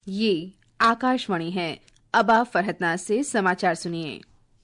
ये आकाशवाणी है। अब आप फरहतनाज से समाचार सुनिए।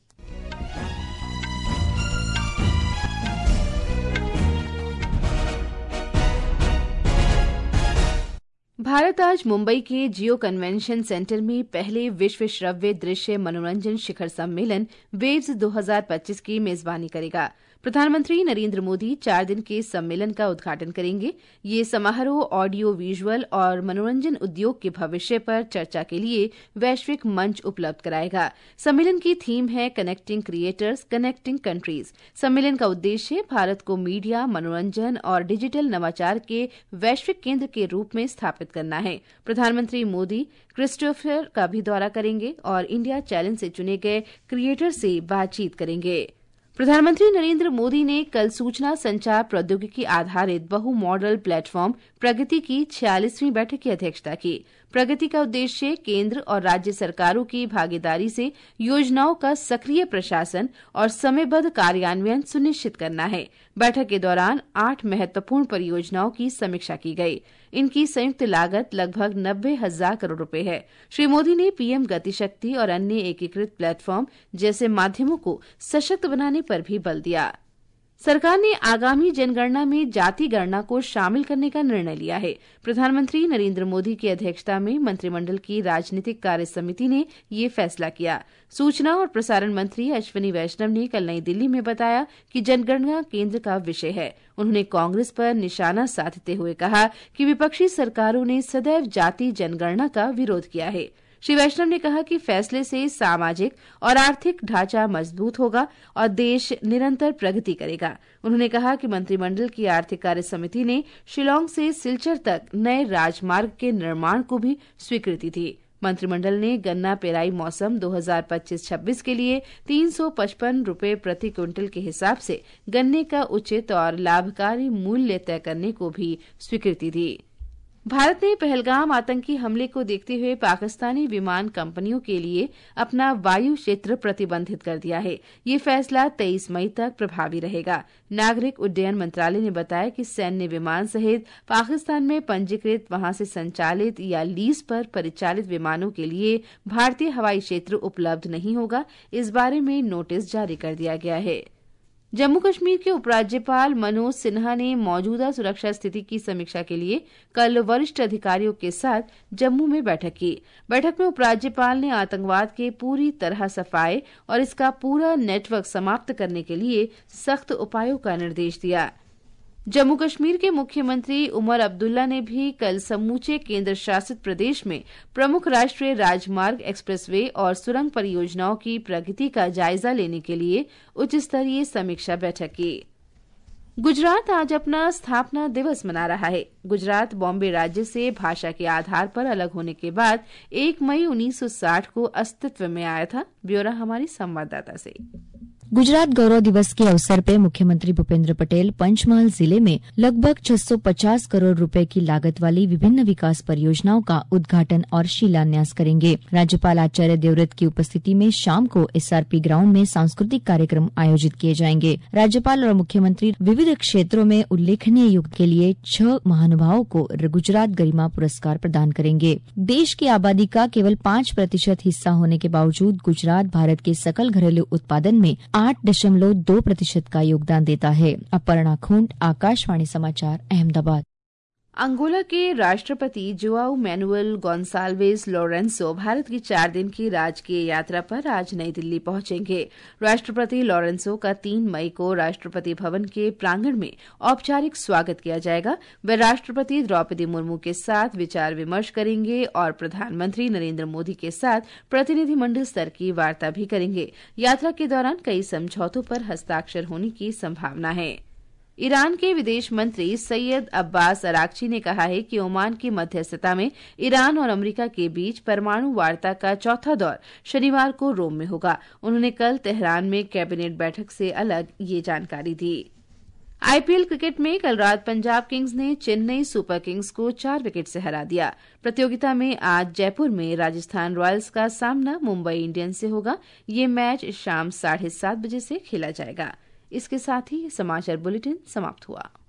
भारत आज मुंबई के जियो कन्वेंशन सेंटर में पहले विश्व श्रव्य दृश्य मनोरंजन शिखर सम्मेलन वेव्स 2025 की मेजबानी करेगा। प्रधानमंत्री नरेंद्र मोदी 4 दिन के सम्मेलन का उद्घाटन करेंगे। ये समारोह ऑडियो विजुअल और मनोरंजन उद्योग के भविष्य पर चर्चा के लिए वैश्विक मंच उपलब्ध कराएगा। सम्मेलन की थीम है कनेक्टिंग क्रिएटर्स, कनेक्टिंग कंट्रीज। सम्मेलन का उद्देश्य भारत को मीडिया, मनोरंजन और डिजिटल नवाचार के वैश्विक केंद्र के रूप में स्थापित करना है। प्रधानमंत्री मोदी क्रिस्टोफर का भी दौरा करेंगे और इंडिया चैलेंज से चुने गए क्रिएटर से बातचीत करेंगे। प्रधानमंत्री नरेंद्र मोदी ने कल सूचना संचार प्रौद्योगिकी आधारित बहु मॉडल प्लेटफॉर्म प्रगति की 46वीं बैठक की अध्यक्षता की। प्रगति का उद्देश्य केंद्र और राज्य सरकारों की भागीदारी से योजनाओं का सक्रिय प्रशासन और समयबद्ध कार्यान्वयन सुनिश्चित करना है। बैठक के दौरान 8 महत्वपूर्ण परियोजनाओं की समीक्षा की गई। इनकी संयुक्त लागत लगभग 90,000 करोड़ रुपए है। श्री मोदी ने पीएम गतिशक्ति और अन्य एकीकृत प्लेटफॉर्म जैसे माध्यमों को सशक्त बनाने पर भी बल दिया। सरकार ने आगामी जनगणना में जाति गणना को शामिल करने का निर्णय लिया है। प्रधानमंत्री नरेंद्र मोदी की अध्यक्षता में मंत्रिमंडल की राजनीतिक कार्य समिति ने ये फैसला किया। सूचना और प्रसारण मंत्री अश्विनी वैष्णव ने कल नई दिल्ली में बताया कि जनगणना केंद्र का विषय है। उन्होंने कांग्रेस पर निशाना साधते हुए कहा कि विपक्षी सरकारों ने सदैव जाति जनगणना का विरोध किया है। श्री वैष्णव ने कहा कि फैसले से सामाजिक और आर्थिक ढांचा मजबूत होगा और देश निरंतर प्रगति करेगा। उन्होंने कहा कि मंत्रिमंडल की आर्थिक कार्य समिति ने शिलांग से सिलचर तक नए राजमार्ग के निर्माण को भी स्वीकृति दी। मंत्रिमंडल ने गन्ना पेराई मौसम 2025-26 के लिए 355 रुपये प्रति क्विंटल के हिसाब से गन्ने का उचित और लाभकारी मूल्य तय करने को भी स्वीकृति दी। भारत ने पहलगाम आतंकी हमले को देखते हुए पाकिस्तानी विमान कंपनियों के लिए अपना वायु क्षेत्र प्रतिबंधित कर दिया है। ये फैसला 23 मई तक प्रभावी रहेगा। नागरिक उड्डयन मंत्रालय ने बताया कि सैन्य विमान सहित पाकिस्तान में पंजीकृत, वहां से संचालित या लीज पर परिचालित विमानों के लिए भारतीय हवाई क्षेत्र उपलब्ध नहीं होगा। इस बारे में नोटिस जारी कर दिया गया है। जम्मू कश्मीर के उपराज्यपाल मनोज सिन्हा ने मौजूदा सुरक्षा स्थिति की समीक्षा के लिए कल वरिष्ठ अधिकारियों के साथ जम्मू में बैठक की। बैठक में उपराज्यपाल ने आतंकवाद के पूरी तरह सफाये और इसका पूरा नेटवर्क समाप्त करने के लिए सख्त उपायों का निर्देश दिया। जम्मू कश्मीर के मुख्यमंत्री उमर अब्दुल्ला ने भी कल समूचे केंद्र शासित प्रदेश में प्रमुख राष्ट्रीय राजमार्ग, एक्सप्रेसवे और सुरंग परियोजनाओं की प्रगति का जायजा लेने के लिए उच्च स्तरीय समीक्षा बैठक की। गुजरात आज अपना स्थापना दिवस मना रहा है। गुजरात बॉम्बे राज्य से भाषा के आधार पर अलग होने के बाद 1 मई 1960 को अस्तित्व में आया था। ब्यौरा हमारी संवाददाता से। गुजरात गौरव दिवस के अवसर पर मुख्यमंत्री भूपेंद्र पटेल पंचमहाल जिले में लगभग 650 करोड़ रुपए की लागत वाली विभिन्न विकास परियोजनाओं का उद्घाटन और शिलान्यास करेंगे। राज्यपाल आचार्य देवव्रत की उपस्थिति में शाम को एसआरपी ग्राउंड में सांस्कृतिक कार्यक्रम आयोजित किए जाएंगे। राज्यपाल और मुख्यमंत्री विविध क्षेत्रों में उल्लेखनीय योगदान के लिए 6 महानुभावों को गुजरात गरिमा पुरस्कार प्रदान करेंगे। देश की आबादी का केवल 5% हिस्सा होने के बावजूद गुजरात भारत के सकल घरेलू उत्पादन में 8.2% का योगदान देता है। अपर्णा खूंट, आकाशवाणी समाचार, अहमदाबाद। अंगोला के राष्ट्रपति Joao Manuel Goncalves Lourenco Bharat की 4 दिन की राजकीय यात्रा पर आज नई दिल्ली पहुंचेंगे। राष्ट्रपति लोरेंसो का 3 मई को राष्ट्रपति भवन के प्रांगण में औपचारिक स्वागत किया जाएगा। वे राष्ट्रपति द्रौपदी मुर्मू के साथ विचार विमर्श करेंगे और प्रधानमंत्री नरेंद्र मोदी के साथ प्रतिनिधिमंडल स्तर की वार्ता भी करेंगे। यात्रा के दौरान कई समझौतों पर हस्ताक्षर होने की संभावना है। ईरान के विदेश मंत्री सैयद अब्बास अराक्ची ने कहा है कि ओमान की मध्यस्थता में ईरान और अमेरिका के बीच परमाणु वार्ता का चौथा दौर शनिवार को रोम में होगा। उन्होंने कल तेहरान में कैबिनेट बैठक से अलग ये जानकारी दी। आईपीएल क्रिकेट में कल रात पंजाब किंग्स ने चेन्नई सुपर किंग्स को 4 विकेट से हरा दिया। प्रतियोगिता में आज जयपुर में राजस्थान रॉयल्स का सामना मुंबई इंडियंस से होगा। ये मैच शाम 7:30 बजे से खेला जाएगा। इसके साथ ही समाचार बुलेटिन समाप्त हुआ।